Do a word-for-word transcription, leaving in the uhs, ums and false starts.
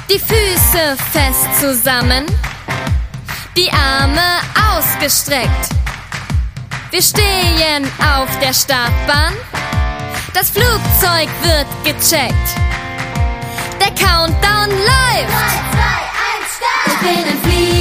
Die Füße fest zusammen, die Arme ausgestreckt. Wir stehen auf der Startbahn, das Flugzeug wird gecheckt. Der Countdown läuft. drei, zwei, eins, Start! Ich bin ein Flieger.